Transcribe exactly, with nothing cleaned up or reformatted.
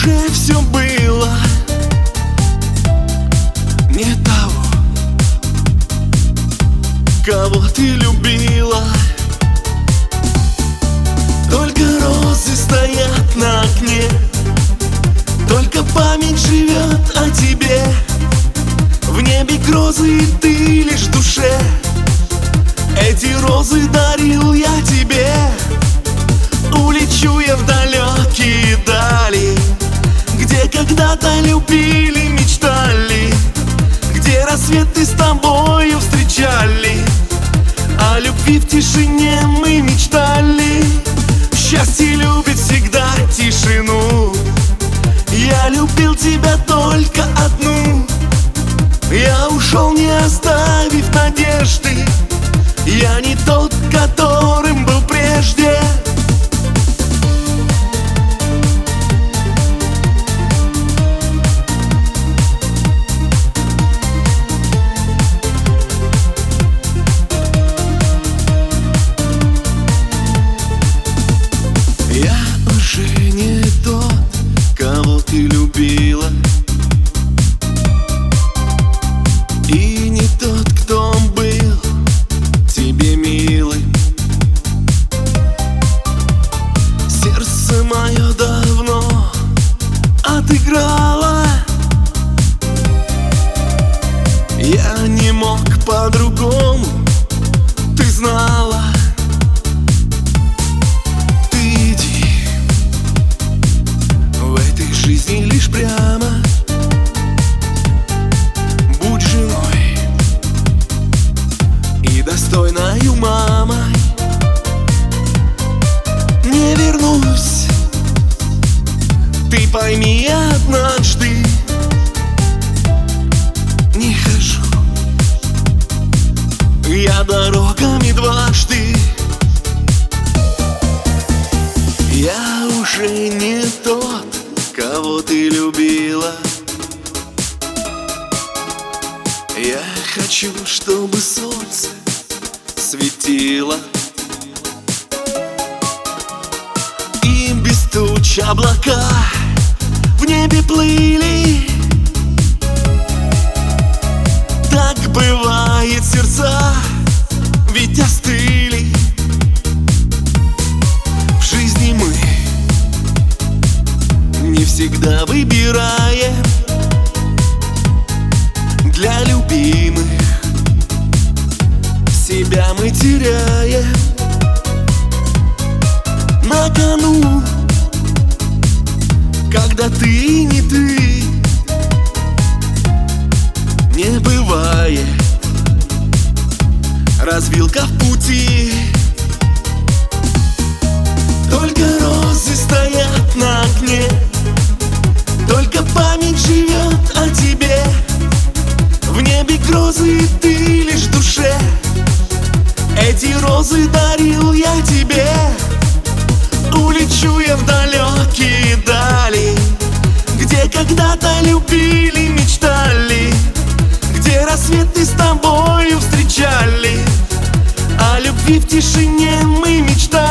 уже все было не того, кого ты любила. Только розы стоят на окне, только память живет о тебе. В небе грозы, и ты лишь в душе. Эти розы дарил я тебе. Улечу я в далекие дали, где когда-то любили, мечтали, где рассветы с тобою встречали. О любви в тишине мы мечтали. Счастье любит всегда тишину. Я любил тебя только одну. Я ушел, не оставив надежды. Я не тот, которым был прежде. Я уже не тот, кого ты любила, и не тот, кто был тебе милый. Сердце мое давно отыграло. Я не мог по-другому, ты знала. Ты иди в этой жизни лишь прямо. Будь женой и достойною мамой. Не вернусь, ты пойми однажды. Не хожу я дорогами дважды. Я уже не тот, кого ты любила. Я хочу, чтобы солнце светило, и без туч облака в небе плыли. Так бывает, сердца ведь остыли. В жизни мы не всегда выбираем для любимых. Себя мы теряем. На кону, когда ты не ты, не бывает развилка в пути. Только розы стоят на окне, только память живет о тебе. В небе грозы, и ты лишь в душе. Эти розы дарил я тебе. Улечу я в далекие дали, где когда-то любили, мечтали, где рассветы с тобою встречали. О любви в тишине мы мечтали.